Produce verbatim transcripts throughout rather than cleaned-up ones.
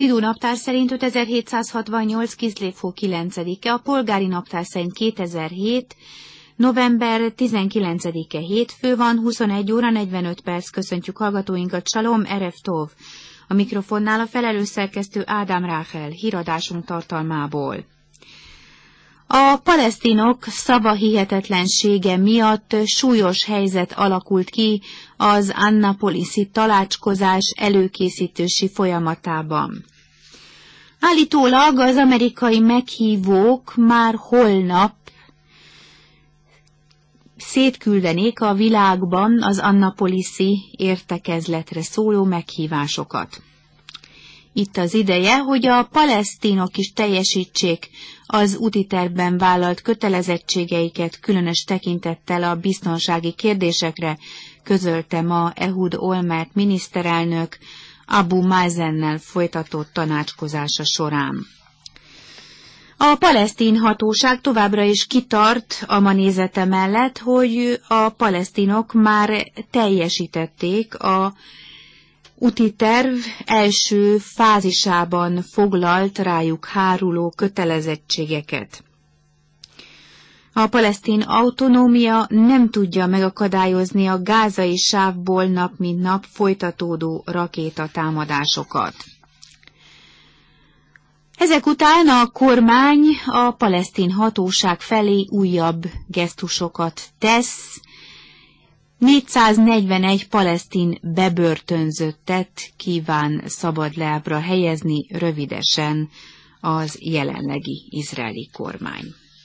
Zsidó naptár szerint ötezer-hétszázhatvannyolc. Kiszlév hó kilencedike, a polgári naptár szerint kétezer-hét. november tizenkilencedike hétfő van, huszonegy óra negyvenöt perc. Köszöntjük hallgatóinkat, Salom, Erev Tov. A mikrofonnál a felelős szerkesztő Ádám Ráhel, híradásunk tartalmából. A palesztinok szavahihetetlensége miatt súlyos helyzet alakult ki az annapoliszi tanácskozás előkészítési folyamatában. Állítólag az amerikai meghívók már holnap szétküldenék a világban az annapoliszi értekezletre szóló meghívásokat. Itt az ideje, hogy a palesztinok is teljesítsék az úti tervben vállalt kötelezettségeiket, különös tekintettel a biztonsági kérdésekre, közölte ma Ehud Olmert miniszterelnök Abu Mazennel folytatott tanácskozása során. A palesztin hatóság továbbra is kitart a nézete mellett, hogy a palesztinok már teljesítették a úti terv első fázisában foglalt rájuk háruló kötelezettségeket. A palesztin autonómia nem tudja megakadályozni a gázai sávból nap mint nap folytatódó rakétatámadásokat. Ezek után a kormány a palesztin hatóság felé újabb gesztusokat tesz. négyszáznegyvenegy palesztin bebörtönzöttet kíván szabadlábra helyezni rövidesen az jelenlegi izraeli kormány.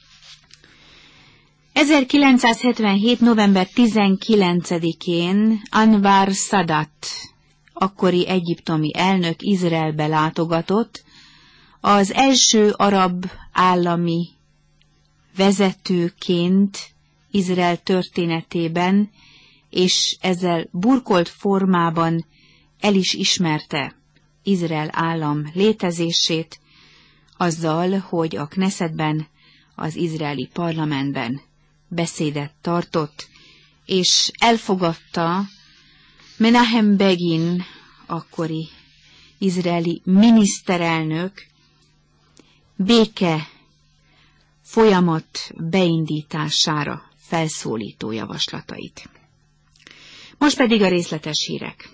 ezerkilencszázhetvenhét. november tizenkilencedikén Anwar Sadat, akkori egyiptomi elnök Izraelbe látogatott, az első arab állami vezetőként Izrael történetében, és ezzel burkolt formában el is ismerte Izrael állam létezését, azzal, hogy a Knessetben, az izraeli parlamentben beszédet tartott, és elfogadta Menahem Begin, akkori izraeli miniszterelnök béke folyamat beindítására felszólító javaslatait. Most pedig a részletes hírek.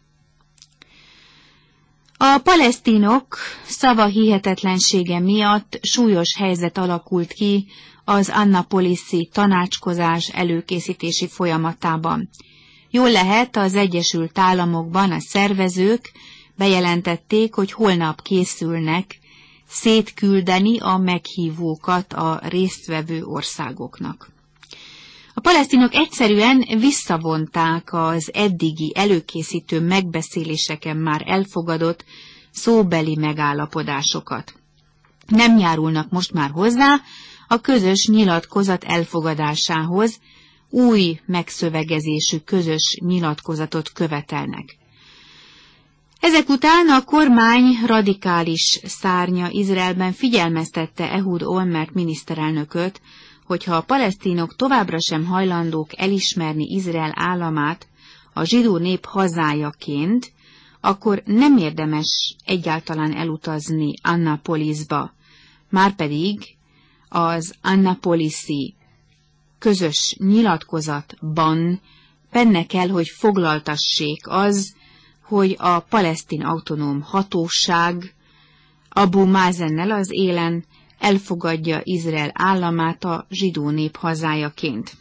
A palesztinok szavahihetetlensége miatt súlyos helyzet alakult ki az annapoliszi tanácskozás előkészítési folyamatában. Jól lehet, az Egyesült Államokban a szervezők bejelentették, hogy holnap készülnek szétküldeni a meghívókat a résztvevő országoknak. A palesztinok egyszerűen visszavonták az eddigi előkészítő megbeszéléseken már elfogadott szóbeli megállapodásokat. Nem járulnak most már hozzá a közös nyilatkozat elfogadásához, új megszövegezésű közös nyilatkozatot követelnek. Ezek után a kormány radikális szárnya Izraelben figyelmeztette Ehud Olmert miniszterelnököt, hogyha a palesztinok továbbra sem hajlandók elismerni Izrael államát a zsidó nép hazájaként, akkor nem érdemes egyáltalán elutazni Annapolisba, márpedig az annapoliszi közös nyilatkozatban benne kell, hogy foglaltassék az, hogy a palesztin autonóm hatóság Abu Mazennel az élen elfogadja Izrael államát a zsidó nép hazájaként.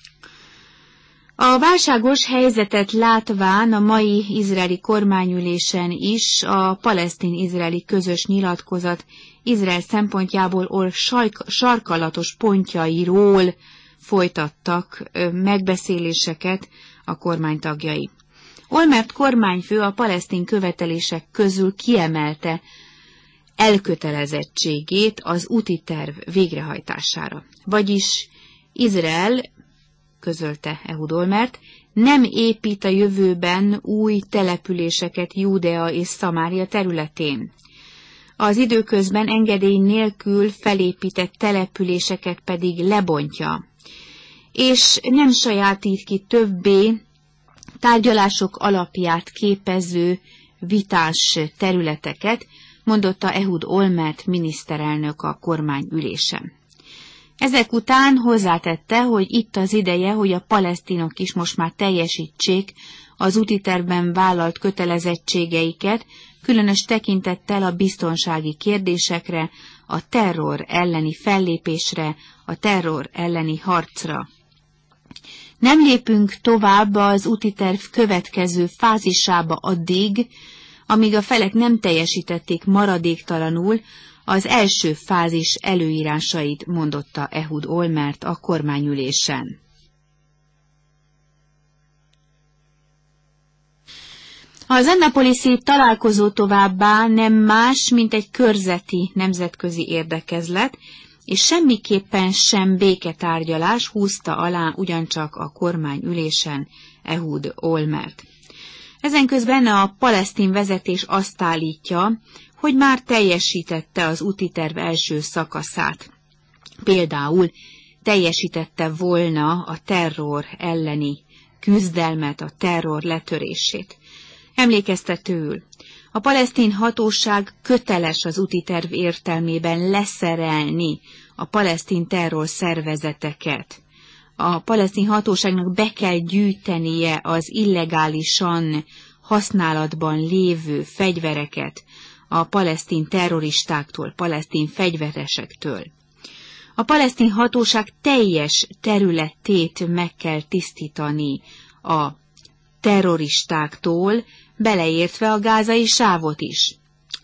A válságos helyzetet látván a mai izraeli kormányülésen is a palesztin-izraeli közös nyilatkozat Izrael szempontjából oly sarkalatos pontjairól folytattak megbeszéléseket a kormánytagjai. Olmert kormányfő a palesztin követelések közül kiemelte elkötelezettségét az úti terv végrehajtására. Vagyis Izrael, közölte Ehud Olmert, nem épít a jövőben új településeket Júdea és Szamária területén. Az időközben engedély nélkül felépített településeket pedig lebontja, és nem sajátít ki többé tárgyalások alapját képező vitás területeket, mondotta Ehud Olmert miniszterelnök a kormányülésen. Ezek után hozzátette, hogy itt az ideje, hogy a palesztinok is most már teljesítsék az úti tervben vállalt kötelezettségeiket, különös tekintettel a biztonsági kérdésekre, a terror elleni fellépésre, a terror elleni harcra. Nem lépünk tovább az úti terv következő fázisába addig, amíg a felek nem teljesítették maradéktalanul az első fázis előírásait, mondotta Ehud Olmert a kormányülésen. Az annapoliszi találkozó továbbá nem más, mint egy körzeti nemzetközi érdekezlet, és semmiképpen sem béketárgyalás, húzta alá ugyancsak a kormányülésen Ehud Olmert. Ezenközben a palesztin vezetés azt állítja, hogy már teljesítette az úti terv első szakaszát. Például teljesítette volna a terror elleni küzdelmet, a terror letörését. Emlékeztetőül, a palesztin hatóság köteles az úti terv értelmében leszerelni a palesztin terror szervezeteket. A palesztin hatóságnak be kell gyűjtenie az illegálisan használatban lévő fegyvereket a palesztin terroristáktól, palesztin fegyveresektől. A palesztin hatóság teljes területét meg kell tisztítani a terroristáktól, beleértve a gázai sávot is.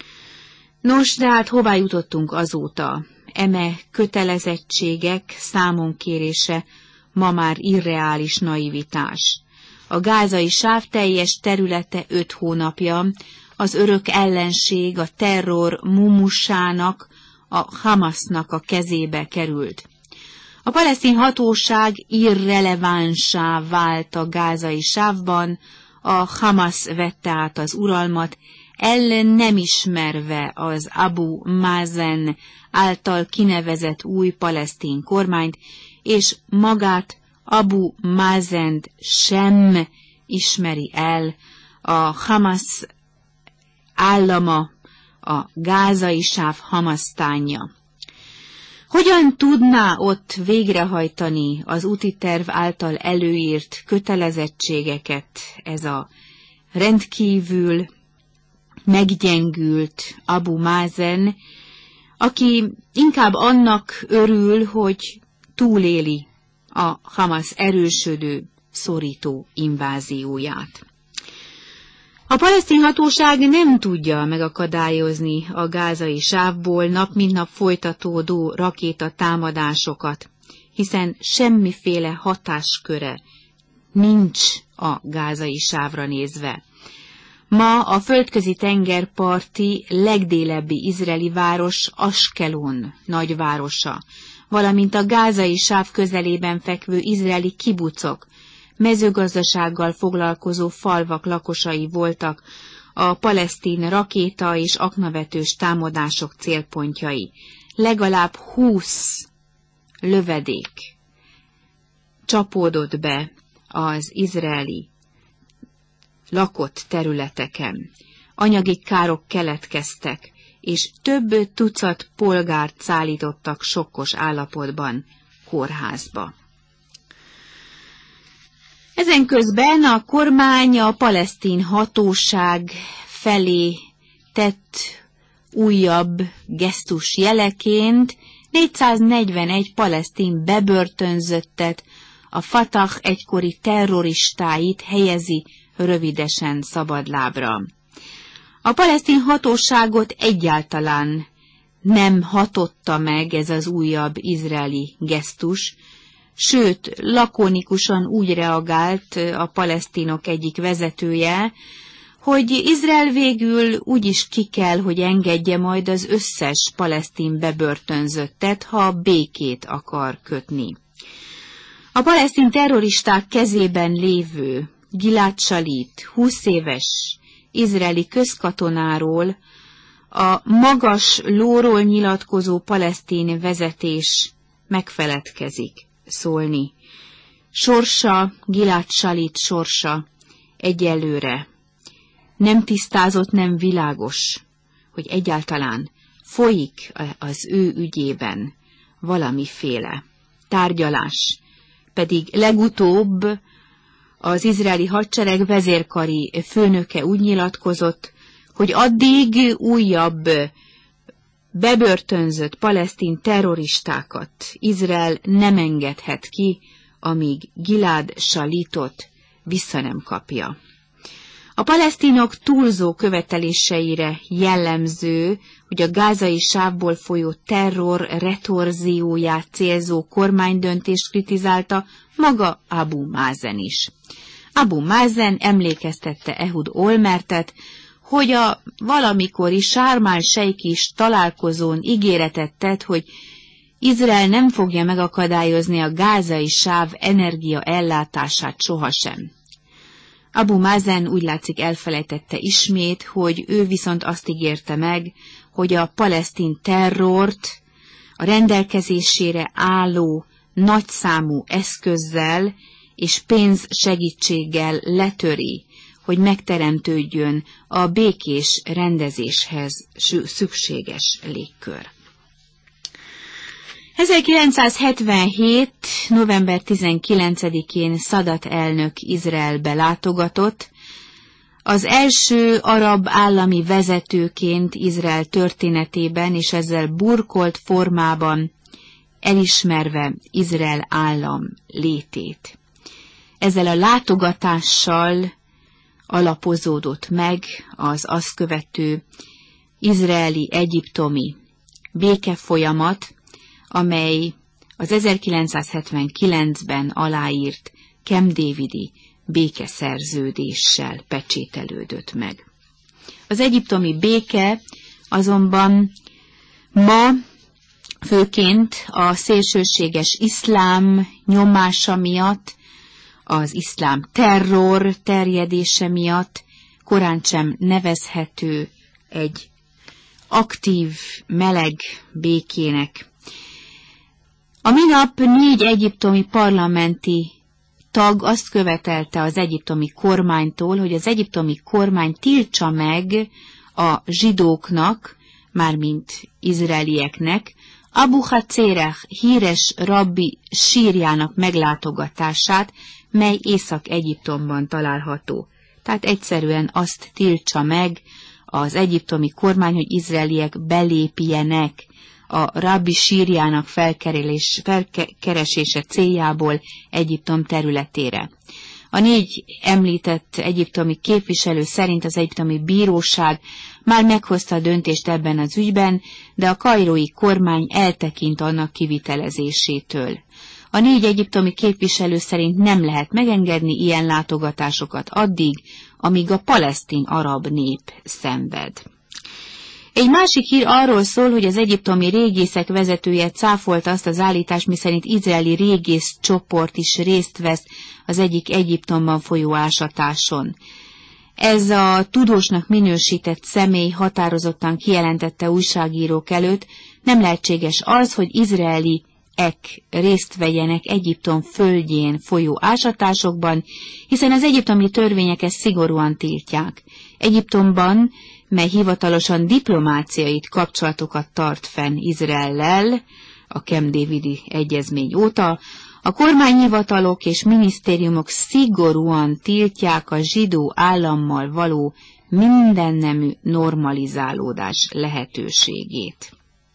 Nos, de hát hová jutottunk azóta? Eme kötelezettségek számonkérése ma már irreális naivitás. A gázai sáv teljes területe öt hónapja, az örök ellenség, a terror mumusának, a Hamasnak a kezébe került. A palesztin hatóság irrelevánsá vált a gázai sávban, a Hamas vette át az uralmat, ellen nem ismerve az Abu Mazen által kinevezett új palesztin kormányt, és magát Abu Mazent sem ismeri el a Hamas állama, a gázai sáv Hamasztánja. Hogyan tudná ott végrehajtani az úti terv által előírt kötelezettségeket ez a rendkívül meggyengült Abu Mazen, aki inkább annak örül, hogy túléli a Hamas erősödő, szorító invázióját. A palesztin hatóság nem tudja megakadályozni a gázai sávból nap mint nap folytatódó rakétatámadásokat, hiszen semmiféle hatásköre nincs a gázai sávra nézve. Ma a földközi tengerparti legdélebbi izraeli város Askelon nagyvárosa, valamint a gázai sáv közelében fekvő izraeli kibucok, mezőgazdasággal foglalkozó falvak lakosai voltak a palesztin rakéta és aknavetős támadások célpontjai. Legalább húsz lövedék csapódott be az izraeli lakott területeken. Anyagi károk keletkeztek, és több tucat polgárt szállítottak sokkos állapotban kórházba. Ezenközben a kormány a palesztin hatóság felé tett újabb gesztus jeleként négyszáznegyvenegy palesztin bebörtönzöttet, a Fatah egykori terroristáit helyezi rövidesen szabadlábra. A palesztin hatóságot egyáltalán nem hatotta meg ez az újabb izraeli gesztus, sőt, lakonikusan úgy reagált a palesztinok egyik vezetője, hogy Izrael végül úgyis ki kell, hogy engedje majd az összes palesztin bebörtönzöttet, ha békét akar kötni. A palesztin terroristák kezében lévő Gilad Shalit, húsz éves izraeli közkatonáról a magas lóról nyilatkozó palesztin vezetés megfeledkezik szólni. Sorsa, Gilad Shalit sorsa egyelőre nem tisztázott, nem világos. hogy egyáltalán folyik az ő ügyében valamiféle tárgyalás, pedig legutóbb az izraeli hadsereg vezérkari főnöke úgy nyilatkozott, hogy addig újabb bebörtönzött palesztin terroristákat Izrael nem engedhet ki, amíg Gilad Shalitot vissza nem kapja. A palesztinok túlzó követeléseire jellemző, hogy a gázai sávból folyó terror retorzióját célzó kormánydöntést kritizálta maga Abu Mazen is. Abu Mazen emlékeztette Ehud Olmertet, hogy a valamikori Sharm el-Sheikh is találkozón ígéretet tett, hogy Izrael nem fogja megakadályozni a gázai sáv energia ellátását sohasem. Abu Mazen úgy látszik elfelejtette ismét, hogy ő viszont azt ígérte meg, hogy a palesztin terrort a rendelkezésére álló nagyszámú eszközzel és pénzsegítséggel letöri, hogy megteremtődjön a békés rendezéshez szükséges légkör. ezerkilencszázhetvenhét. november tizenkilencedikén Szadat elnök Izraelbe látogatott, az első arab állami vezetőként Izrael történetében, és ezzel burkolt formában elismerve Izrael állam létét. Ezzel a látogatással alapozódott meg az azt követő izraeli-egyiptomi békefolyamat, amely az ezerkilencszázhetvenkilencben aláírt Camp Davidi békeszerződéssel pecsételődött meg. Az egyiptomi béke azonban ma főként a szélsőséges iszlám nyomása miatt, az iszlám terror terjedése miatt korántsem nevezhető egy aktív, meleg békének. A minap négy egyiptomi parlamenti tag azt követelte az egyiptomi kormánytól, hogy az egyiptomi kormány tiltsa meg a zsidóknak, mármint izraelieknek, Abu Hatzerah híres rabbi sírjának meglátogatását, mely Észak-Egyiptomban található. Tehát egyszerűen azt tiltsa meg az egyiptomi kormány, hogy izraeliek belépjenek a rabbi sírjának felkeresése céljából Egyiptom területére. A négy említett egyiptomi képviselő szerint az egyiptomi bíróság már meghozta a döntést ebben az ügyben, de a kairói kormány eltekint annak kivitelezésétől. A négy egyiptomi képviselő szerint nem lehet megengedni ilyen látogatásokat addig, amíg a palesztin arab nép szenved. Egy másik hír arról szól, hogy az egyiptomi régészek vezetője cáfolta azt az állítást, miszerint izraeli régész csoport is részt vesz az egyik Egyiptomban folyó ásatáson. Ez a tudósnak minősített személy határozottan kijelentette újságírók előtt, nem lehetséges az, hogy izraeli ek részt vegyenek Egyiptom földjén folyó ásatásokban, hiszen az egyiptomi törvények ezt szigorúan tiltják. Egyiptomban, mely hivatalosan diplomáciai kapcsolatokat tart fenn Izraellel, a Camp Davidi egyezmény óta, a kormányhivatalok és minisztériumok szigorúan tiltják a zsidó állammal való mindennemű normalizálódás lehetőségét.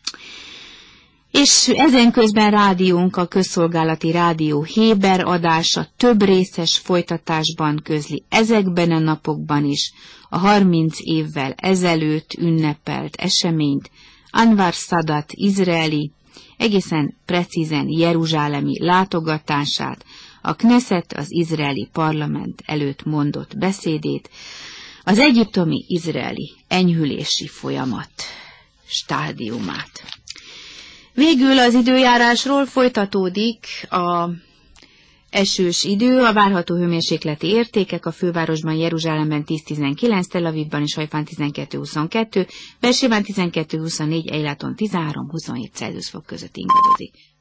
És ezen közben rádiónk, a közszolgálati rádió Héber adása több részes folytatásban közli ezekben a napokban is a harminc évvel ezelőtt ünnepelt eseményt, Anwar Sadat izraeli, egészen precízen jeruzsálemi látogatását, a Knesset, az izraeli parlament előtt mondott beszédét, az egyiptomi-izraeli enyhülési folyamat stádiumát. Végül az időjárásról folytatódik a esős idő, a várható hőmérsékleti értékek a fővárosban, Jeruzsálemben tíz-tizenkilenc, Tel Avivban és Hajfán tizenkettő-huszonkettő, Beersébán tizenkettő-huszonnégy, Eiláton tizenhárom-huszonhét Celsius fok között ingadozik.